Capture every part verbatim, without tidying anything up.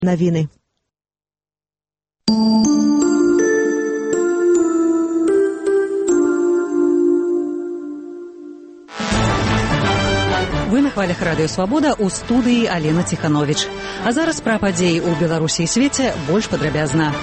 Навіны. Вы на хвалях Радыё Свабода, у студыі Алена Ціхановіч. А зараз пра падзеі ў Беларусі і свеце больш падрабязна.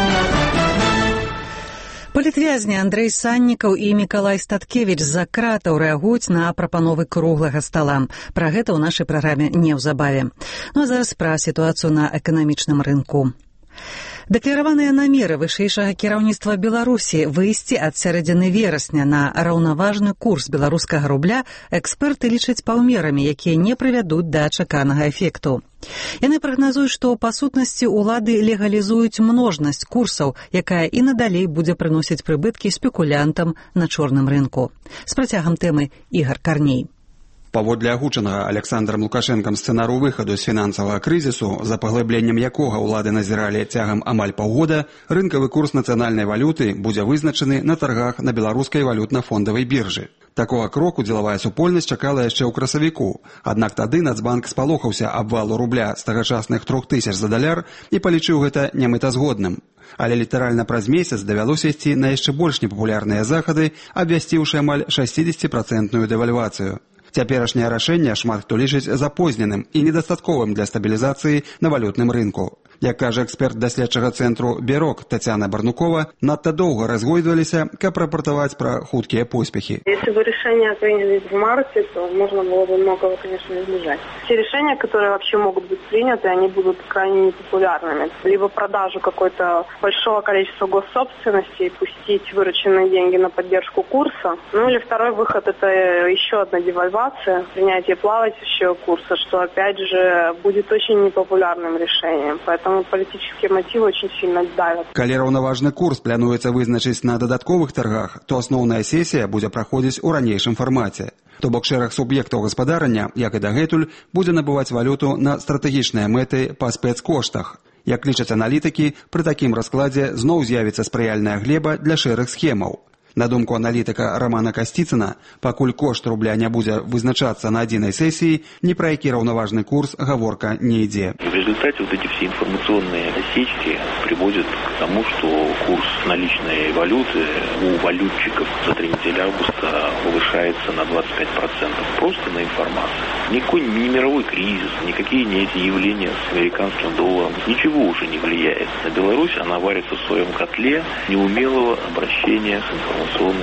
Палітвязні Андрэй Саннікаў і Мікалай Статкевіч з-за кратаў рэагуюць на прапановы круглага стала. Пра гэта ў нашай праграме неўзабаве. Ну а зараз пра сітуацыю на эканамічным рынку. Дэклараваныя намеры вышэйшага кіраўніцтва Беларусі выйсці ад сярэдзіны верасня на раўнаважны курс беларускага рубля эксперты лічаць паўмерамі, якія не прывядуць да чаканага эфекту. Яны прагназуюць, што па сутнасці ўлады легалізуюць множнасць курсаў, якая і надалей будзе прыносіць прыбыткі спекулянтам на чорным рынку. З працягам тэмы Ігар Карней. Паводле агучанага Александрам Лукашэнкам сцэнару выхаду з фінансавага крызісу, за паглыбленнем якога ўлады назіралі цягам амаль паўгода, рынкавы курс нацыянальнай валюты будзе вызначаны на таргах на беларускай валютна-фондавай біржы. Такога кроку дзелавая супольнасць чакала яшчэ ў красавіку, аднак тады Нацбанк спалохаўся абвалу рубля з тагачасных трох тысяч за даляр і палічыў гэта немэтазгодным. Але літаральна праз месяц давялося ісці на яшчэ больш непапулярныя захады, абвясціўшы амаль шэсцідзесяціпрацэнтную дэвальвацыю. Цяперашняе рашэнне шмат хто лічыць запозненым і недастатковым для стабілізацыі на валютным рынку. Як кажа эксперт даследчага цэнтру «Бярок» Тацяна Барнукова, надта доўга разгойдваліся, каб рапартаваць пра хуткія поспехи. Если бы решения принялись в марте, то можно было бы многого, конечно, избежать. Все решения, которые вообще могут быть приняты, они будут крайне непопулярными. Либо продажу какой-то большого количества госсобственности и пустить вырученные деньги на поддержку курса. Ну или второй выход – это еще одна девальвация, принятие плавающего курса, что опять же будет очень непопулярным решением. Поэтому палітычныя матывы очень сильно давят. Калі раўнаважны курс плануецца вызначыць на дадатковых таргах, то асноўная сесія будзе праходзіць у ранейшым фармаце. То бок шэраг суб'ектаў гаспадарання, як і дагэтуль, будзе набываць валюту на стратэгічныя мэты па спецкоштах. Як лічаць аналітыкі, пры такім раскладзе зноў з'явіцца спрыяльная глеба для шэрых схемаў. На думку аналітыка Романа Касціцына, пакуль кошт рубля не будзе вызначацца на адзінай сесіі, ні пра які раўнаважны курс гаворка не ідзе. В результате вот эти все информационные осечки приводят к тому, что курс наличной валюты у валютчиков за три недели августа повышается на двадцать пять процентов. Просто на информацию. Никакой ни мировой кризис, никакие не эти явления с американским долларом, ничего уже не влияет. На Беларусь она варится в своем котле неумелого обращения с информацией.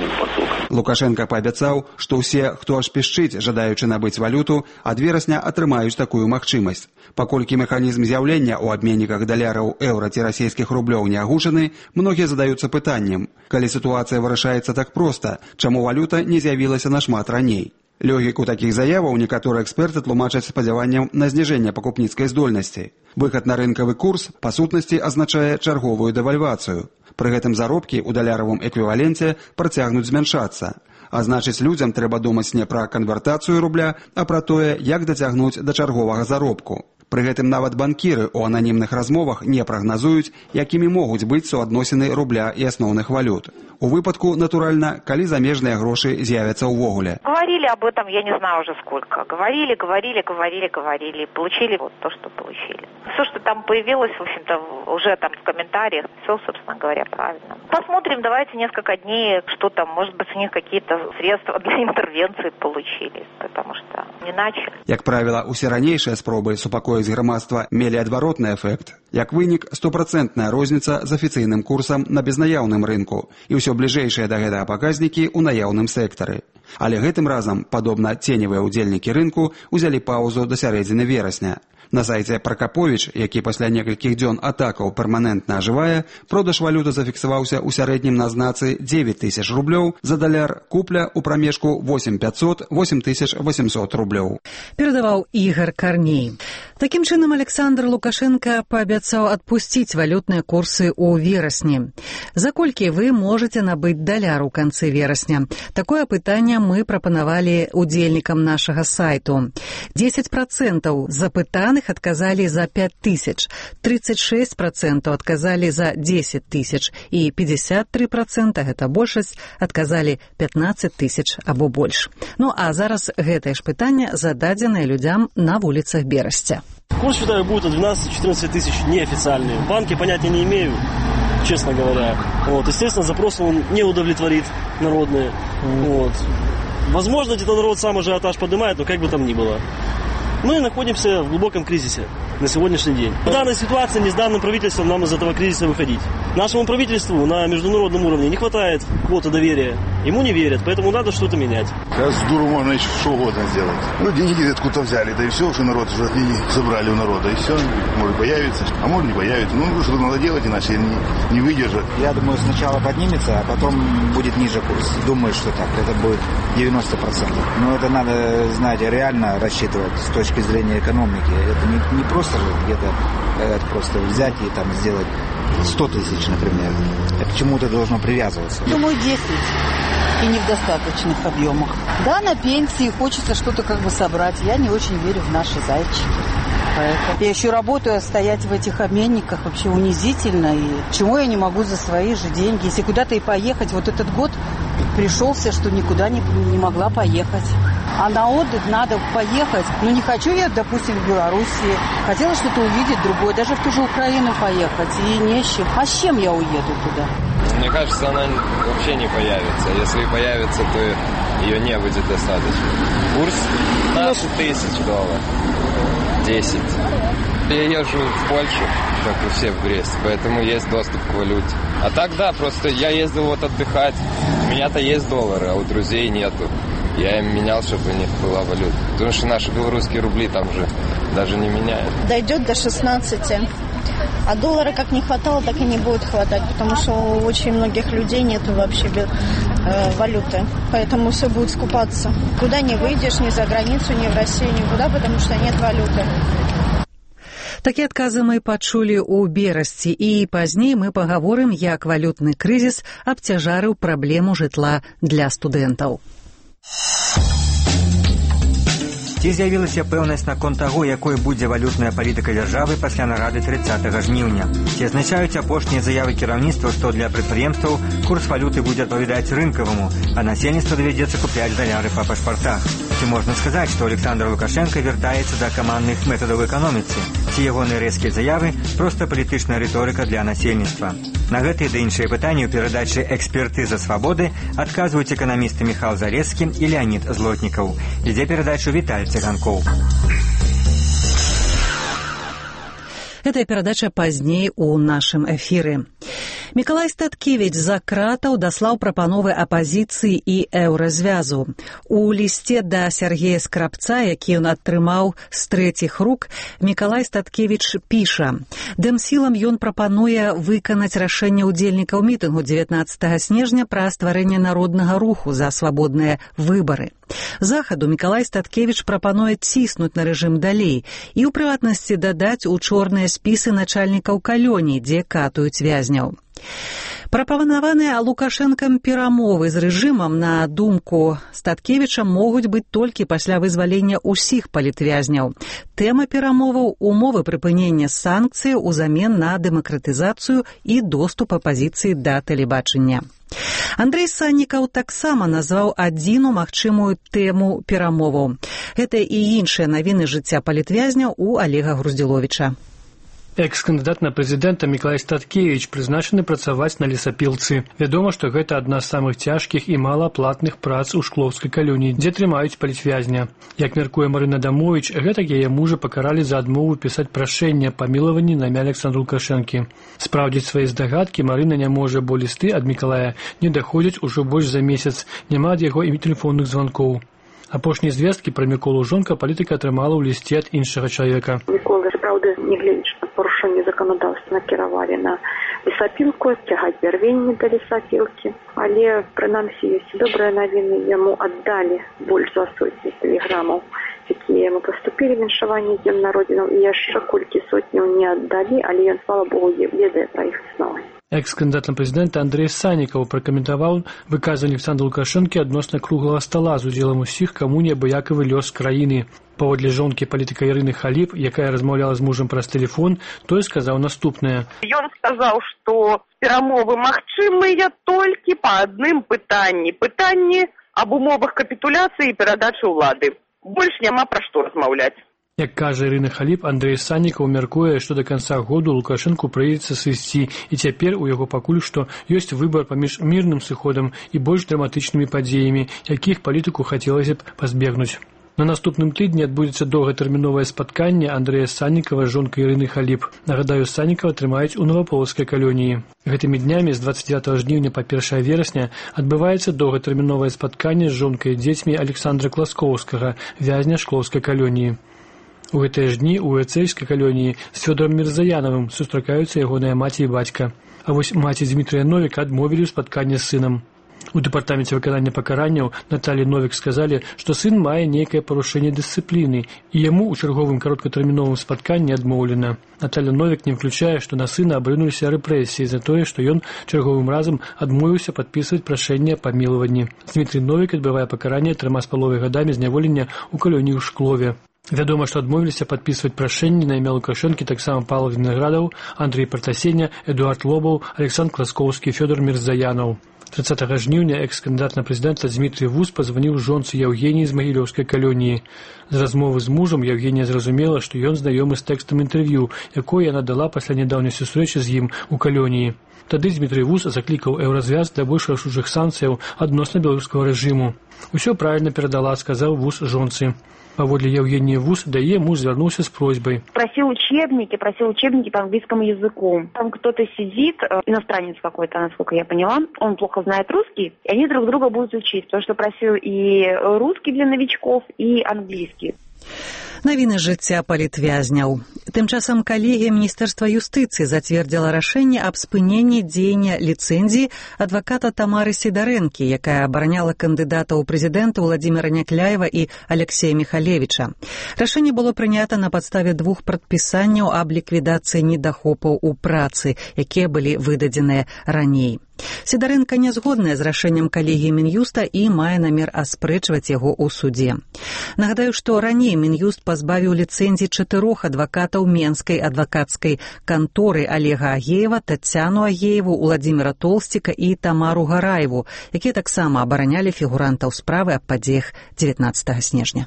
Лукашенко паабяцаў, што ўсе, хто аж пішчыць, жадаючы набыць валюту, ад верасня атрымаюць такую магчымасць. Паколькі механізм з'яўлення ў абменніках даляраў, еўра ці расійскіх рублёў не агучаны, многія задаюцца пытаннем: калі сітуацыя вырашаецца так проста, чаму валюта не з'явілася нашмат раней? Логіку такіх заяваў некаторыя эксперты тлумачаць спадзяваннем на зніжэнне пакупніцкай здольнасці. Выхад на рынкавы курс, па сутнасці, азначае чарговую дэвальвацыю. Пры гэтым заробкі ў даляравым эквіваленце працягнуць змяншацца. А значыць, людзям трэба думаць не пра канвертацыю рубля, а пра тое, як дацягнуць да чарговага заробку. Пры гэтым нават банкіры ў ананімных размовах не прагназуюць, якімі могуць быць суадносіны рубля і асноўных валют. У выпадку, натуральна, калі замежныя грошы з'явяцца ўвогуле. Говорили об этом, я не знаю уже сколько. Говорили, говорили, говорили, говорили. Получили вот то, что получили. Все, что там появилось, в общем-то, уже там в комментариях, все, собственно говоря, правильно. Посмотрим, давайте несколько дней, что там, может быть, у них какие-то средства для интервенции получили, потому что не начали. Як правіла, усе ранейшыя спробы супакоіць грамадства мелі адваротны эфект. Як вынік, стопроцентная розніца з афіцыйным курсам на безнаяўным рынку і ўсё бліжэйшыя да гэтага паказнікі ў наяўным сектары. Але гэтым разам, падобна ценевыя ўдзельнікі рынку, узялі паўзу да сярэдзіны верасня. На сайце Пракаповіч, які пасля некалькіх дзён атакаў перманентна ажывае, продаж валюты зафіксаваўся ў сярэднім на знацы дзевяць тысяч рублёў за даляр, купля ў прамежку восемь пятьсот - восемь тысяч восемьсот рублёў. Перадаваў Ігар Карней. Такім чынам, Александр Лукашенко паабяцаў адпусціць валютныя курсы ў верасні. За колькі вы можаце набыць даляр у канцы верасня? Такое пытанне мы прапанавалі удзельнікам нашага сайту. дзесяць працэнтаў запытаных отказали за пять тысяч, тридцать шесть процентов отказали за десять тысяч и пятьдесят три процента, гэта большасць, отказали пятнадцать тысяч або больш. Ну а зараз гэтае ж пытанне зададзенае людзям на вуліцах Берасця. Курс, считаю, будет от двенадцати-четырнадцати тысяч неофициальный. Банки понятия не имею, честно говоря. Вот. Естественно, запросы он не удовлетворит народные. Вот. Возможно, где-то народ сам ажиотаж поднимает, но как бы там ни было. Мы находимся в глубоком кризисе на сегодняшний день. В данной ситуации не с данным правительством нам из этого кризиса выходить. Нашему правительству на международном уровне не хватает квоты доверия. Ему не верят, поэтому надо что-то менять. Сейчас с дуру можно еще что угодно сделать. Ну, деньги откуда взяли, да и все, что народ уже забрали у народа, и все, может появится, а может не появится. Ну, что-то надо делать, иначе не, не выдержат. Я думаю, сначала поднимется, а потом будет ниже курс. Думаю, что так, это будет девяносто процентов. Но это надо, знаете, реально рассчитывать с точки зрения экономики. Это не, не просто же где-то это просто взять и там сделать сто тысяч, например. Это к чему-то должно привязываться. Думаю, десять. И не в достаточных объемах. Да, на пенсии хочется что-то как бы собрать. Я не очень верю в наши зайчики. Поэтому я еще работаю, а стоять в этих обменниках вообще унизительно. И чего я не могу за свои же деньги? Если куда-то и поехать, вот этот год пришелся, что никуда не, не могла поехать. А на отдых надо поехать. Ну, не хочу я, допустим, в Белоруссии. Хотела что-то увидеть другое. Даже в ту же Украину поехать. И не с чем. А с чем я уеду туда? Мне кажется, она вообще не появится. Если и появится, то ее не будет достаточно. Курс пятнадцать тысяч долларов. десять. Я езжу в Польшу, как и все в Брест, поэтому есть доступ к валюте. А так, да, просто я ездил вот отдыхать. У меня-то есть доллары, а у друзей нету. Я им менял, чтобы у них была валюта. Потому что наши белорусские рубли там же даже не меняют. Дойдет до шестнадцати. А доллара как не хватало, так и не будет хватать, потому что у очень многих людей нет вообще э, валюты. Поэтому все будет скупаться. Куда не выйдешь, ни за границу, ни в Россию, никуда, потому что нет валюты. Такія адказы мы пачулі ў берасці, і пазней мы пагаворым, як валютны крызіс абцяжарыў праблему жытла для студэнтаў. Ці з'явілася пэўнасць наконт таго, якой будзе валютная палітыка дзяржавы пасля нарады трыццатага жніўня. Ці азначаюць апошнія заявы кіраўніцтва, што для прадпрыемстваў курс валюты будзе адпавядаць рынкаваму, а насельніцтву давядзецца купляць даляры па пашпартах. Ці можна сказаць, што Александр Лукашенко вяртаецца да камандных метадаў эканоміцы? Ці ягоныя рэзкія заявы проста палітычная рыторыка для насельніцтва? На гэтыя ды іншыя пытанні ў перадачы «Экспертыза свабоды» адказваюць эканамісты Міхал Залескі і Леонід Злотнікаў. Ідзе перадачу Віталь Цыганкоў. Гэтая перадача пазней у нашым эфіры. Мікалай Статкевіч з-за кратаў даслаў прапановы апазіцыі і еўразвязу. У лісце да Сергея Скрабца, які ён атрымаў з трэціх рук, Мікалай Статкевіч піша: «Дэмсілам ён прапануе выканаць рашэнне ўдзельнікаў мітынгу дзевятнаццатага снежня пра стварэнне народнага руху за свабодныя выбары. Захаду Мікалай Статкевіч прапануе ціснуць на рэжым далей і, у прыватнасці, дадаць у чорныя спісы начальнікаў калоній, дзе катуюць вязняў. Прапанаваныя Лукашэнкам перамовы з рэжымам, на думку Статкевіча, могуць быць толькі пасля вызвалення ўсіх палітвязняў. Тэма перамоваў – умовы прыпынення санкцый узамен на дэмакратызацыю і доступ апазіцыі да тэлебачання. Андрэй Саннікаў таксама назваў адзіну магчымую тэму перамоваў. Гэта і іншыя навіны жыцця палітвязняў у Олега Груздзіловіча. Экс-кандыдат на прэзідэнта Мікалай Статкевіч прызначаны працаваць на лесапілцы. Вядома, што гэта адна з самых цяжкіх і малааплатных прац у шклоўскай калоніі, дзе трымаюць палітвязня. Як мяркуе Марына Дамовіч, гэтак яе мужа пакаралі за адмову пісаць прашэнне аб памілаванні на імя Александра Лукашэнкі. Спраўдзіць свае здагадкі Марына не можа, бо лісты ад Мікалая не даходзяць ужо больш за месяц, няма ад яго і тэлефонных званкоў. Апошнія звесткі пра Міколу жонка палітыка атрымала ў лісце ад іншага чалавека. Мікола, праўда, не гледзячы на парушэнне заканадаўства, накіравалі на лесапілку, сцягаць бярвенні да лесапілкі. Але, прынамсі, ёсць добрыя навіны, яму аддалі больш за сотні тэлеграмаў, якія яму паступілі віншаванне з днём народзінаў, і яшчэ колькі сотняў не аддалі, але ён, слава Богу, ведае пра іх існаванне. Экс-кандыдат на прэзідэнта Андрэй Саннікаў пракаментаваў выказванне Александра Лукашэнкі адносна круглага стала з удзелам усіх, каму неабыякавы лёс краіны. Паводле жонкі палітыка Ірыны Халіп, якая размаўляла з мужам праз тэлефон, той сказаў наступнае. Ён сказаў, што перамовы магчымыя толькі па адным пытанні. Пытанні аб умовах капітуляцыі і перадачы ўлады. Больш няма пра што размаўляць. Як кажа Ірына Халіп, Андрэй Саннікаў мяркуе, што да канца году Лукашэнку прыйдзецца сысці, і цяпер у яго пакуль што ёсць выбар паміж мірным сыходам і больш драматычнымі падзеямі, якіх палітыку хацелася б пазбегнуць. На наступным тыдні адбудзецца доўгатэрміновае спатканне Андрэя Саннікава з жонкай Ірыны Халіп. Нагадаю, Саннікава трымаюць у Новаполацкай калоніі. Гэтымі днямі з двадцать девятого жніўня па першае верасня адбываецца доўгатэрміновае спатканне з жонкай і дзецьмі Александра Класкоўскага, вязня Шклоўскай калоніі. У гэтыя ж дні у Эцэйскай калоніі з Фёдорам Мірзаянавым сустракаюцца ягоныя маці і бацька. А вось маці Дмітрыя Новіка адмовілі ў спатканні з сынам. У дэпартаменце выканання пакаранняў Наталі Новік сказалі, што сын мае нейкае парушэнне дысцыпліны, і яму ў чарговым кароткатэрміновым спатканні адмоўлена. Наталя Новік не ўключае, што на сына абрынуліся рэпрэсіі за тое, што ён чарговым разам адмовіўся падпісваць прашэнне аб памілаванні. Дмітрый Новік адбывае пакаранне трыма з паловай гадамі зняволення ў калоніі ў Шклове. Вядома, што адмовіліся падпісваць прашэнні на імя Лукашэнкі таксама Павел Вінаградаў, Андрэй Партасеня, Эдуард Лобаў, Александр Класкоўскі, Фёдор Мірзаянаў. тридцатого жніўня экс-кандыдат на прэзідэнта Дмітрый Вус пазваніў жонцы Яўгеніі з Магілёўскай калоніі. З размовы з мужам Яўгенія зразумела, што ён знаёмы з тэкстам інтэрв'ю, якое яна дала пасля нядаўняй сустрэчы з ім у калоніі. Тады Дмітрый Вус заклікаў еўразвяз для больш рашучых санкцыяў адносна беларускага рэжыму. Усё правільна перадала, сказаў Вус жонцы. Паводле Евгения Вус, дае муж звернулся с просьбой. Просил учебники, просил учебники по английскому языку. Там кто-то сидит, иностранец какой-то, насколько я поняла, он плохо знает русский, и они друг друга будут учить, потому что просил и русский для новичков, и английский. Навіны жыцця палітвязняў. Тым часам калегія Міністэрства юстыцыі зацвердзіла рашэнне аб спыненні дзеяння ліцэнзіі адваката Тамары Сідарэнкі, якая абараняла кандыдата ў прэзідэнта Владзіміра Някляева і Алексея Міхалевіча. Рашэнне было прынята на падставе двух прадпісанняў аб ліквідацыі недахопаў у працы, якія былі выдадзеныя раней. Сідарэнка не згодная з рашэннем калегіі Мін'юста і мае намер аспрэчваць яго ў судзе. Нагадаю, што раней Мін'юст пазбавіў ліцэнзій чатырох адвакатаў Менскай адвакацкай канторы Олега Агеева, Тацяну Агееву, Владзіміра Толсціка і Тамару Гараеву, якія таксама абаранялі фігурантаў справы аб падзеях дзевятнаццатага снежня.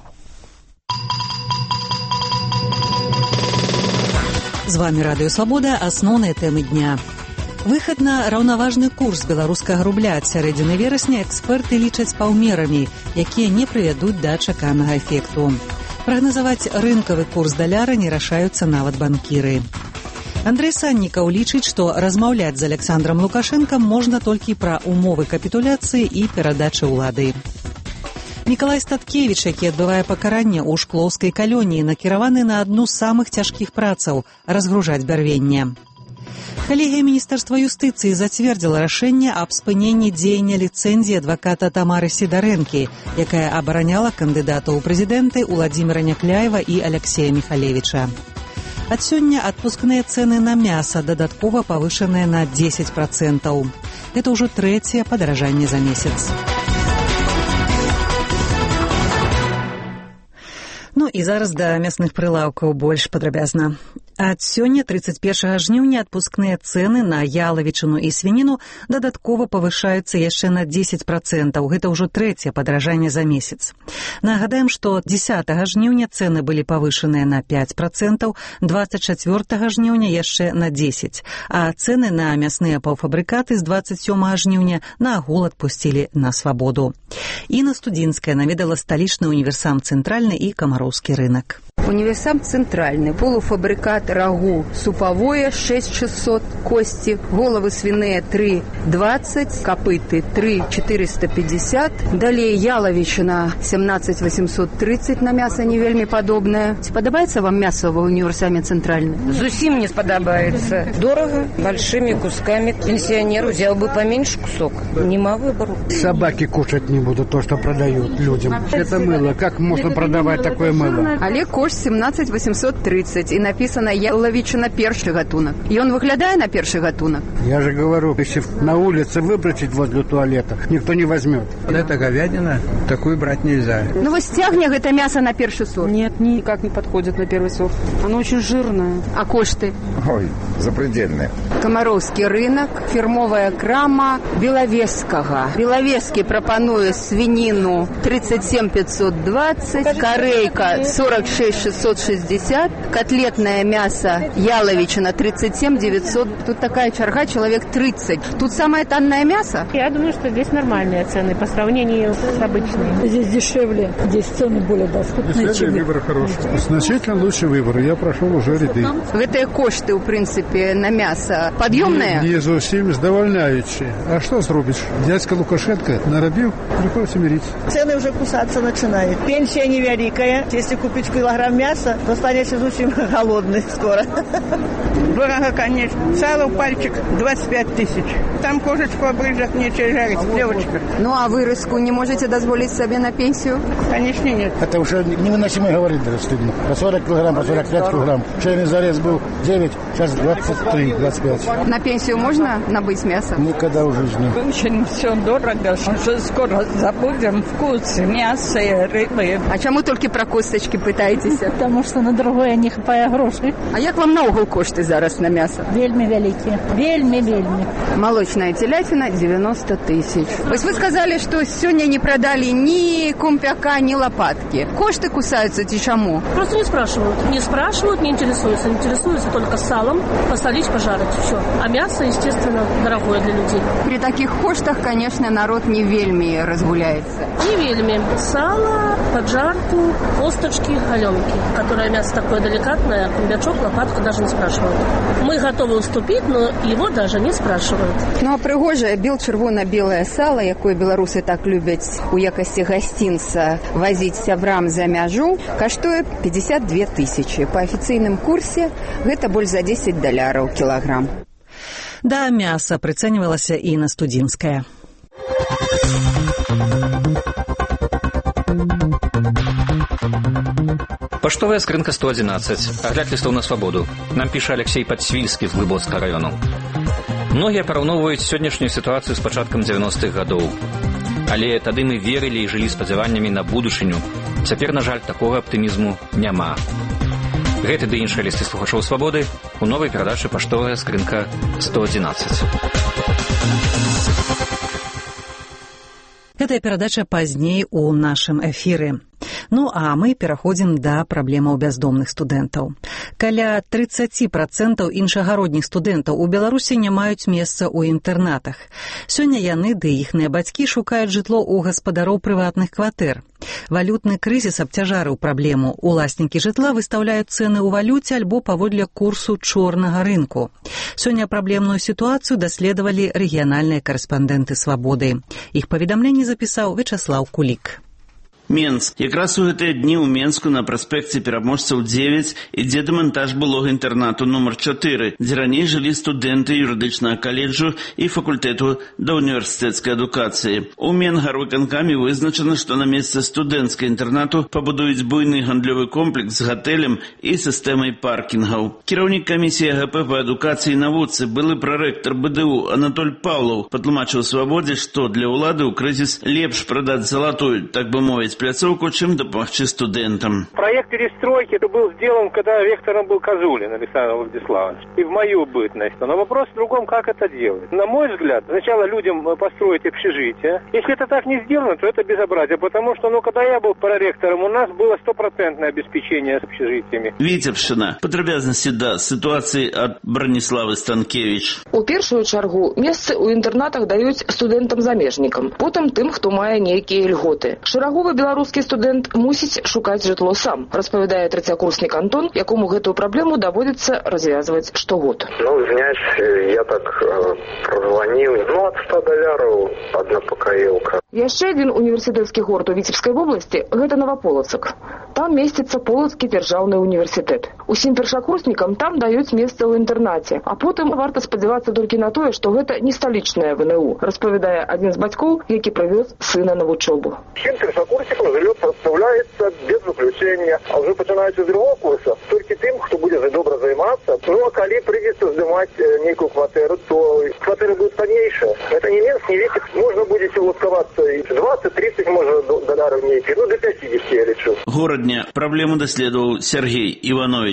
З вамі Радыё Свабода, асноўныя тэмы дня. Выхад на раўнаважны курс беларускага рубля ад сярэдзіны верасня эксперты лічаць паўмерамі, якія не прывядуць да чаканага эфекту. Прагназаваць рынкавы курс даляра не рашаюцца нават банкіры. Андрэй Саннікаў лічыць, што размаўляць з Александром Лукашэнкам можна толькі пра умовы капітуляцыі і перадачы ўлады. Мікалай Статкевіч, які адбывае пакаранне ў Шклоўскай калоніі, накіраваны на адну з самых цяжкіх працаў – разгружаць бярвенне. Калегія Міністэрства юстыцыі зацвердзіла рашэнне аб спыненні дзеяння ліцэнзіі адваката Тамары Сідарэнкі, якая абараняла кандыдата ў прэзідэнты Владзіміра Някляева і Алексея Міхалевіча. Ад сёння адпускныя цэны на мяса дадаткова павышаныя на дзесяць працэнтаў. Гэта ўжо трэцяе падаражанне за месяц. Ну і зараз да мясных прылаўкаў больш падрабязна. Ад сёння, тридцать первого жніўня, адпускныя цэны на ялавічыну і свініну дадаткова павышаюцца яшчэ на дзесяць працэнтаў. Гэта ўжо трэцяе падаражанне за месяц. Нагадаем, што дзесятага жніўня цэны былі павышаныя на пяць працэнтаў, двадцать чацвёртага жніўня яшчэ на дзесяць, а цэны на мясныя паўфабрыкаты з двадцать сёмага жніўня на агул адпусцілі на свабоду. Інна Студзінская наведала сталічны універсам «Цэнтральны» і Камароўскі рынак. Универсам «Центральный», полуфабрикат рагу суповое шесть шестьсот, кости, головы свиные три двадцать, копыты три четыреста пятьдесят, далее яловичина семнадцать восемьсот тридцать, на мясо не вельми подобное. Подобается вам мясо в универсаме «Центральный»? Зусим не сподобается. Дорого, большими кусками. Пенсионер взял бы поменьше кусок. Нема выбору. Собаки кушать не будут то, что продают людям. Это мыло. Как можно продавать такое мыло? Олег Кош семнадцать восемьсот тридцать, и написано яловичина перший гатунок. И он выглядает на перший гатунок? Я же говорю, если на улице выбросить возле туалета, никто не возьмет. Это говядина, такую брать нельзя. Ну вы стягнях это мясо на перший сорт? Нет, никак не подходит на первый сорт. Оно очень жирное. А кошты? Ой, запредельные. Камароўскі рынок, фірмовая крама Белавежскага. Белавежскі прапануе свінину тридцать семь пятьсот двадцать, корейка сорок шесть шестьсот шестьдесят, котлетное мясо яловичина тридцать семь девятьсот. Тут такая чарга, человек тридцать. Тут самое танное мясо? Я думаю, что здесь нормальные цены по сравнению с обычными. Здесь дешевле, здесь цены более доступные. Здесь выбор хороший. Значительно лучше выбор. Я прошел уже ряды. Гэтыя кошты, у принципе, на мясо подъемные? Не, не зовсім задовольняючі. А что зробишь? Дядька Лукашенко наробил, приходится мириться. Цены уже кусаться начинают. Пенсия невеликая. Если купить килограмм мяса, то станешь очень голодный скоро. Дорого, конечно. Сало пальчик двадцать пять тысяч. Там кошечку обрыжет, нечего жарить, девочка. Ну а выроску не можете дозволить себе на пенсию? Конечно, нет. Это уже невыносимо говорить, даже стыдно. По сорок килограмм, по сорок пять килограмм. Чайный зарез был девять, сейчас двадцать три, двадцать пять. На пенсию можно набыть мясо? Никогда в жизни. Очень все дорого. Уже скоро забудем вкус мяса и рыбы. А чему только про косточки пытаетесь? Потому что на другое не хапае грошей. А як вам наогул кошты зараз на мясо? Вельми великие. Вельми, вельми. Молочная телятина девяносто тысяч. То есть вы сказали, что сегодня не продали ни компяка, ни лопатки. Кошты кусаются, ти чему? Просто не спрашивают. Не спрашивают, не интересуются. Интересуются только салом, посолить, пожарить. Все. А мясо, естественно, дорогое для людей. При таких коштах, конечно, народ не вельми разгуляется. Не вельми. Сало, поджарку, косточки, галенки. Которое мясо такое деликатное, комбячок, лопатку даже не спрашивают. Мы готовы уступить, но его даже не спрашивают. Ну а прыгожае бел-чырвона-белае сало, якое беларусы так любят у якасці гостинца возить сябрам за мяжу, каштуе пятьдесят две тысячи. По официальном курсе гэта больш за десять доляраў килограмм. Да, мясо прыцэньвалася і на студзенскае. Поштовая скрынка сто одиннадцать. Огляд листов на свободу. Нам піша Алексей Подсвильский з Глыбоцкага району. Многія параўноўваюць сённяшнюю сітуацыю з пачаткам девяностых гадоў. Але тады мы верылі і жылі спадзяваннямі на будучыню. Цяпер, на жаль, такога аптымізму няма. Гэты ды іншыя лісты слухачоў свабоды у новай перадачы «Паштовая скрынка сто одиннадцать». Гэтая перадача пазней у нашым эфіры. Ну, а мы пераходзім да праблемаў бяздомных студэнтаў. Каля тридцать процентов іншагародніх студэнтаў у Беларусі не маюць месца ў інтэрнатах. Сёння яны ды іхныя бацькі шукаюць жытло ў гаспадароў прыватных кватэр. Валютны крызіс абцяжарыў праблему. Уласнікі жытла выстаўляюць цэны ў валюце альбо паводле курсу чорнага рынку. Сёння праблемную сітуацыю даследавалі рэгіянальныя карэспандэнты «Свабоды». Іх паведамленне запісаў Вячаслаў Кулік. Менск. Якраз у гэтыя дні ў Менску на праспекце Пераможцаў дзевяць ідзе дэмантаж былога інтэрнату нумар чатыры, дзе раней жылі студэнты юрыдычнага каледжу і факультэту да універсітэцкай адукацыі. У Менгарвыканкаме вызначана, што на месцы студэнцкай інтэрнату пабудуюць буйны гандлёвы комплекс з гатэлем і сістэмай паркінгаў. Кіраўнік камісіі АГП па адукацыі і навуцы, былы прарэктар БДУ Анатоль Павлов патлумачыў Свабодзе, што для ўлады ў крызіс лепш прадаць залатую, так бы мовіць, пляцоўку, чем допомогти студентам. Проект перестройки это был сделан, когда вектором был Козулин Александр Владиславович. И в мою бытность. Но вопрос в другом, как это делать. На мой взгляд, сначала людям построить общежитие. Если это так не сделано, то это безобразие. Потому что, ну, когда я был проректором, у нас было стопроцентное обеспечение с общежитиями. Витебщина. Падрабязнасці да ситуации от Брониславы Станкевич. У першую чаргу месцы у інтэрнатах даюць студэнтам-замежнікам. Потым тым, хто мае нейкія льготы. Шараговы беларускі студэнт мусіць шукаць жытло сам, распавядае трэцякурснік Антон, якому гэтую праблему даводзіцца развязваць штогод. Ну, извиняюсь, я так э, прозвонил. Ну, от ста доляраў одна покоилка. Яшчэ адзін універсітэцкі горад у Віцебскай вобласці – гэта Новополацк. Там месціцца Полацкі дзяржаўны універсітэт. Усім першакурснікам там даюць месца ў інтэрнаце, а потым варта спадзявацца толькі на тое, што гэта не сталічнае ВНУ, распавядае адзін з бацькоў, які прывёз сына на вучобу. Всем першакурсникам жилье представляется без выключения, а уже починаючи з другого курса, тільки тим, хто буде добре займатися. Ну, а коли прийдеться здимати некую квартиру, то квартиры будут ценнейшие. Это не Минск, не Витебск, можно будет ласковаться и двадцать-тридцать, может, долларов некие, ну, до пятидесяти, я лечу. Городня. Проблему доследовал Сергей Иванович.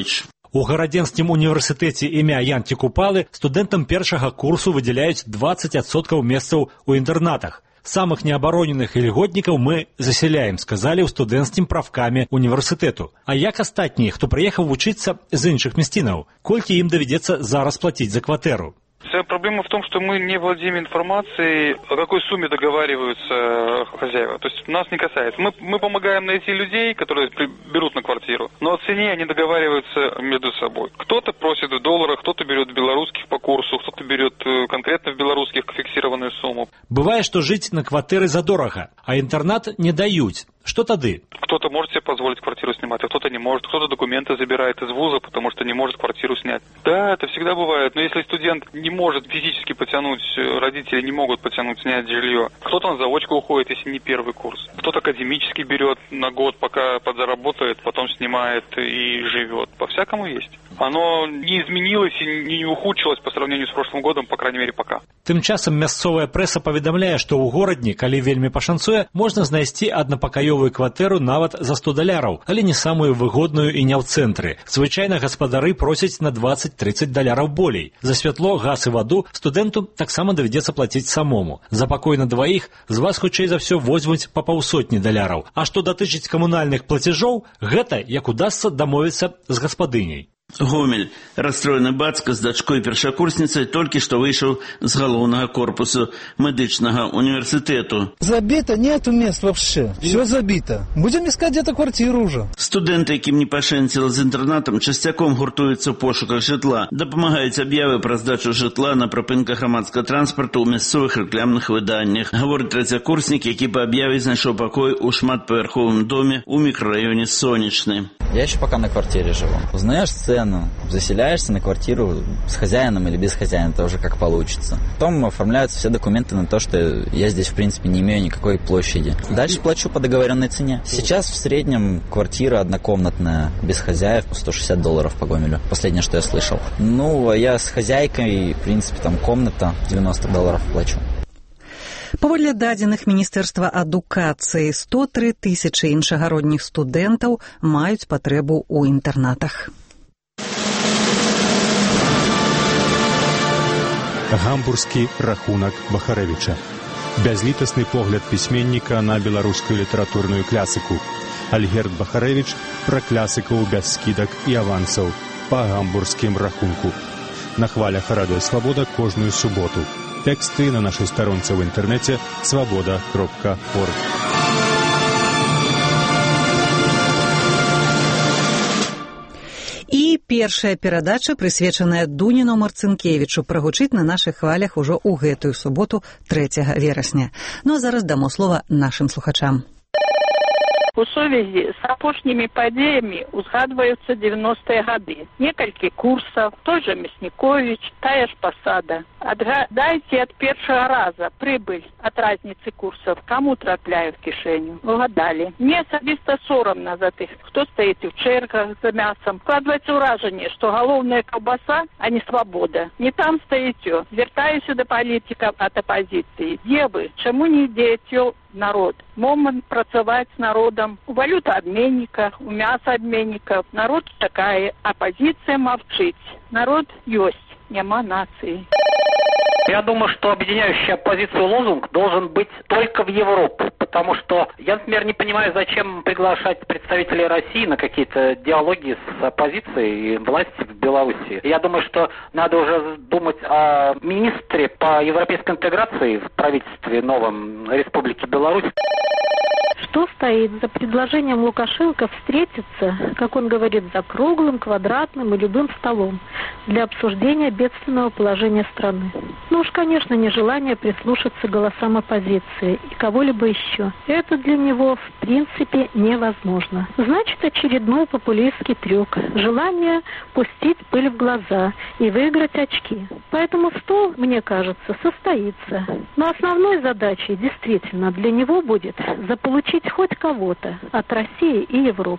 У гарадзенскім універсітэце імя Янкі Купалы студэнтам першага курсу выдзяляюць дваццаць адсоткаў месцаў у інтэрнатах. Самых неабароненых льготнікаў мы засяляем, сказалі ў студэнцкім правкамі універсітэту. А як астатнія, хто прыехаў вучыцца з іншых мясцінаў? Колькі ім давядзецца зараз плаціць за кватэру? Вся проблема в том, что мы не владеем информацией, о какой сумме договариваются хозяева. То есть нас не касается. Мы, мы помогаем найти людей, которые берут на квартиру, но о цене они договариваются между собой. Кто-то просит в долларах, кто-то берет в белорусских по курсу, кто-то берет конкретно в белорусских фиксированную сумму. Бывает, что жить на квартиры задорого, а интернат не дают. Что тады? Кто-то может себе позволить квартиру снимать, а кто-то не может. Кто-то документы забирает из вуза, потому что не может квартиру снять. Да, это всегда бывает. Но если студент не может физически потянуть, родители не могут потянуть, снять жилье. Кто-то на заочку уходит, если не первый курс. Кто-то академически берет на год, пока подзаработает, потом снимает и живет. По-всякому есть. Оно не изменилось и не ухудшилось по сравнению с прошлым годом, по крайней мере, пока. Тым часам мясцовая прэса паведамляе, што ў горадні, калі вельмі пашанцуе, можна знайсці аднапакаёвую кватэру нават за сто даляраў, але не самую выгодную і не ў цэнтры. Звычайна гаспадары просяць на дваццаць-трыццаць даляраў болей. За святло, газ і ваду студэнту таксама давядзецца плаціць самому. За пакой на дваіх з вас хутчэй за ўсё возьмуць па паўсотні даляраў. А што датычыць камунальных плацяжоў, гэта як удасца дамовіцца з гаспадыняй. Гомель. Расстроены бацька з дачкой першакурсніцай толькі што выйшаў з галоўнага корпусу медычнага універсітэту. Забито, нету мест вообще. Все забито. Будем искать где-то квартиру уже. Студэнты, якім не пашэнціла з інтэрнатам, часцяком гуртуюцца ў пошуках жытла. Дапамагаюць аб'явы пра здачу жытла на прыпынках грамадскага транспарту ў мясцовых рэкламных выданнях. Гаворыць трэцякурснік, які па аб'яве знайшоў пакой у шматпавярховым доме ў мікрараёне Сонечны. Я еще пока на квартире живу. Узнаешь цену, заселяешься на квартиру с хозяином или без хозяина, это уже как получится. Потом оформляются все документы на то, что я здесь, в принципе, не имею никакой площади. Дальше плачу по договоренной цене. Сейчас в среднем квартира однокомнатная, без хозяев, сто шестьдесят долларов по Гомелю. Последнее, что я слышал. Ну, а я с хозяйкой, в принципе, там комната, девяносто долларов плачу. Паводле дадзеных Міністэрства адукацыі, сто тры тысячы іншагародніх студэнтаў маюць патрэбу ў інтэрнатах. Гамбургскі рахунак Бахарэвіча. Бязлітасны погляд пісьменніка на беларускую літаратурную клясыку. Альгерд Бахарэвіч пра клясыкаў без скідак і авансаў па гамбургскім рахунку. На хвалях радыё «Свабода» кожную суботу. Тэксты на нашай старонцы ў інтэрнэце свабода кропка орг. І першая перадача, прысвечаная Дуніну Марцынкевічу, прагучыць на нашых хвалях ужо ў гэтую суботу, трэцяга верасня. Ну а зараз дамо слова нашым слухачам. У сувязі з апошнімі падзеямі узгадваюцца дзевяностыя гады. Некалькі курсаў, той жа Мясніковіч, тая ж пасада. Адгадайце ад першага раза прыбыль ад разніцы курсаў, каму трапляе в кішэню. Угадалі. Мне асабіста сорамна за тых, хто стаіць у чэргах за мясам. Складваецца ўражанне, што галоўная каўбаса, а не свабода. Не там стаіцё. Звяртаюся да палітыкаў ад апазіцыі. Дзе вы? Чаму не ідзеце народ? Момант працаваць з народам у валютаабменніках, у мясаабменніках. Народ такая, апозиция молчит. Народ есть, нема нации. Я думаю, что объединяющий оппозицию лозунг должен быть только в Европу, потому что я, например, не понимаю, зачем приглашать представителей России на какие-то диалоги с оппозицией и власти в Беларуси. Я думаю, что надо уже думать о министре по европейской интеграции в правительстве новом Республики Беларусь. Что стоит за предложением Лукашенко встретиться, как он говорит, за круглым, квадратным и любым столом для обсуждения бедственного положения страны? Ну уж, конечно, нежелание прислушаться к голосам оппозиции и кого-либо еще. Это для него, в принципе, невозможно. Значит, очередной популистский трюк. Желание пустить пыль в глаза и выиграть очки. Поэтому стол, мне кажется, состоится. Но основной задачей действительно для него будет заполучить хоть кого-то от России и Европы.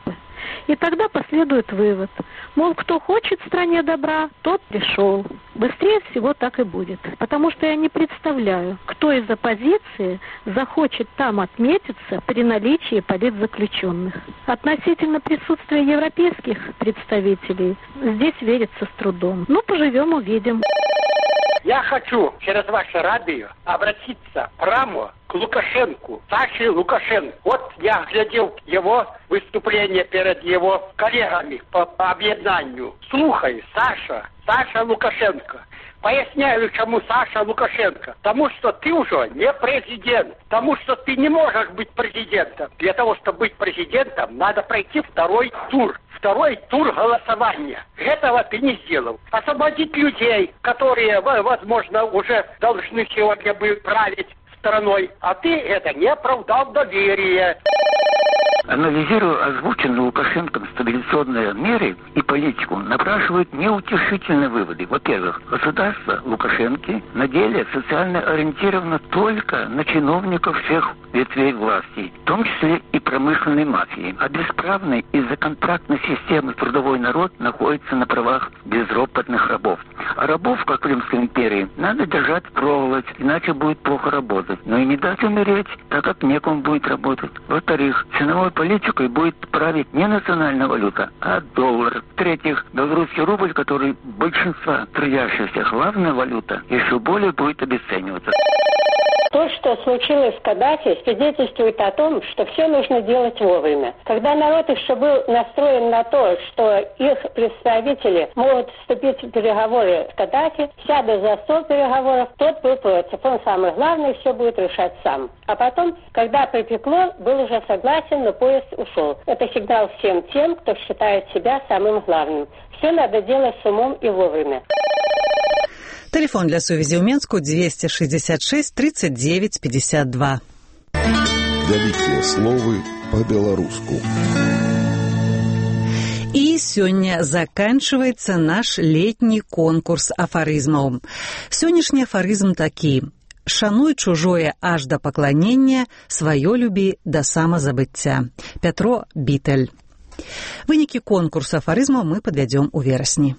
И тогда последует вывод. Мол, кто хочет в стране добра, тот пришел. Быстрее всего так и будет. Потому что я не представляю, кто из оппозиции захочет там отметиться при наличии политзаключенных. Относительно присутствия европейских представителей здесь верится с трудом. Ну, поживем, увидим. Я хочу через ваше радио обратиться прямо к Лукашенку, Саше Лукашенко. Вот я глядел его выступление перед его коллегами по, по объединению. Слухай, Саша, Саша Лукашенко. Поясняю, чему Саша Лукашенко. Потому что ты уже не президент. Потому что ты не можешь быть президентом. Для того, чтобы быть президентом, надо пройти второй тур. Второй тур голосования. Этого ты не сделал. Освободить людей, которые, возможно, уже должны сегодня бы править страной. А ты это не оправдал доверие. Анализируя озвученные Лукашенком стабилизационные меры и политику, напрашивают неутешительные выводы. Во-первых, государство Лукашенки на деле социально ориентировано только на чиновников всех ветвей власти, в том числе и промышленной мафии. А бесправный из-за контрактной системы трудовой народ находится на правах безропотных рабов. А рабов, как в Римской империи, надо держать проволочь, иначе будет плохо работать. Но и не дать умереть, так как некому будет работать. Во-вторых, ценовой политикой будет править не национальная валюта, а доллар. В-третьих, белорусский рубль, который большинство трудящихся главная валюта, еще более будет обесцениваться. То, что случилось с Каддафи, свидетельствует о том, что все нужно делать вовремя. Когда народ еще был настроен на то, что их представители могут вступить в переговоры с Каддафи, сяда за стол переговоров, тот был против. Он самый главный, все будет решать сам. А потом, когда припекло, был уже согласен, но поезд ушел. Это сигнал всем тем, кто считает себя самым главным. Все надо делать с умом и вовремя. Телефон для сувязі ў Менску двести шестьдесят шесть тридцать девять пятьдесят два. Вялікія словы по-беларуску. И сегодня заканчивается наш летний конкурс афоризмов. Сегодняшний афоризм такі. «Шануй чужое аж до поклонения, свое люби до самозабыцця». Петро Бітэль. Вынікі конкурса афоризмов мы подведем у верасні.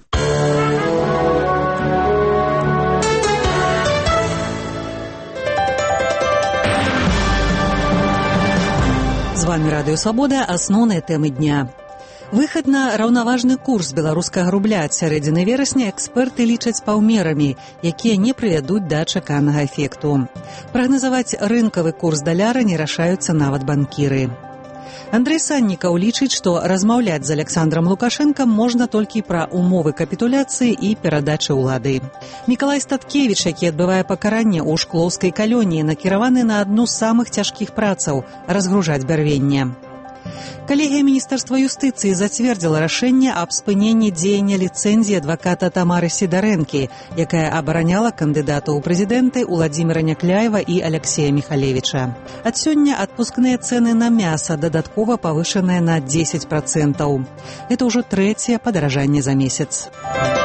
З вами Радыё Свабода, асноўныя тэмы дня. Выхад на раўнаважны курс беларускага рубля ад сярэдзіны верасня эксперты лічаць паўмерамі, якія не прывядуць да чаканага эфекту. Прагназаваць рынкавы курс даляра не рашаюцца нават банкіры. Андрэй Саннікаў лічыць, што размаўляць з Александром Лукашенком можна толькі пра умовы капітуляцыі і перадачы ўлады. Мікалай Статкевіч, які адбывае пакаранне ў шклоўскай калоніі, накіраваны на адну з самых цяжкіх працаў – разгружаць бярвенне. Калегія Міністэрства юстыцыі зацвердзіла рашэнне аб спыненні дзеяння ліцэнзіі адваката Тамары Сідарэнкі, якая абараняла кандыдатаў у прэзідэнты Уладзіміра Някляева і Аляксея Міхалевіча. Ад сёння адпускныя цэны на мяса дадаткова павышаныя на дзесяць працэнтаў. Это ўжо трэцяе падаражанне за месяц.